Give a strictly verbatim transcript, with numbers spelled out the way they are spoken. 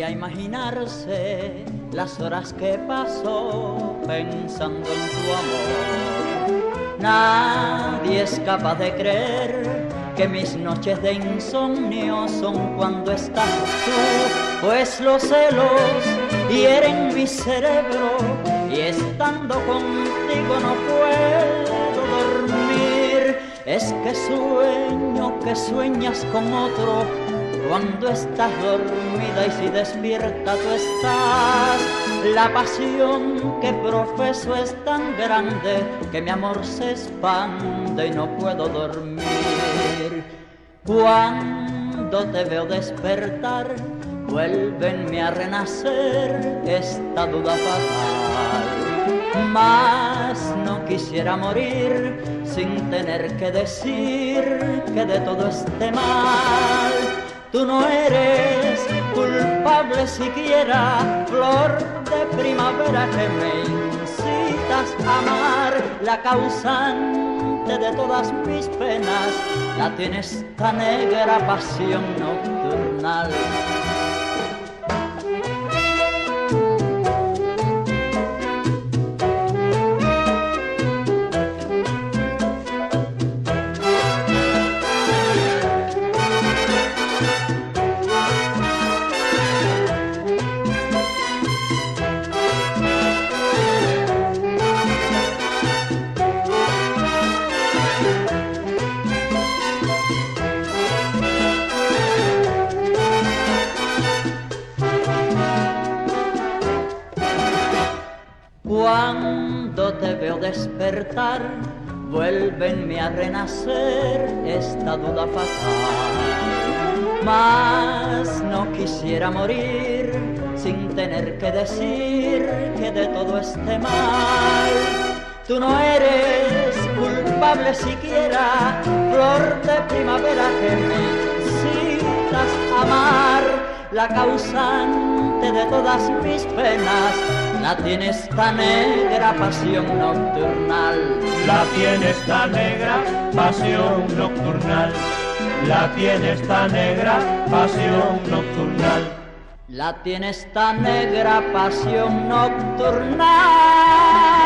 a imaginarse las horas que pasó pensando en tu amor. Nadie es capaz de creer que mis noches de insomnio son cuando estás tú, pues los celos hieren mi cerebro y estando contigo no puedo dormir. Es que sueño que sueñas con otro cuando estás dormida y si despierta tú estás. La pasión que profeso es tan grande que mi amor se expande y no puedo dormir. Cuando te veo despertar, vuélvenme a renacer esta duda fatal. Mas no quisiera morir sin tener que decir que de todo esté mal. Tú no eres culpable siquiera, flor de primavera que me incitas a amar. La causante de todas mis penas la tiene esta negra pasión nocturnal. Cuando te veo despertar, vuélvenme a renacer esta duda fatal. Mas no quisiera morir sin tener que decir que de todo esté mal. Tú no eres culpable siquiera, flor de primavera que me incitas a amar. La causante de todas mis penas la tiene esta negra pasión nocturnal. La tiene esta negra pasión nocturnal. La tiene esta negra pasión nocturnal. La tiene esta negra pasión nocturnal.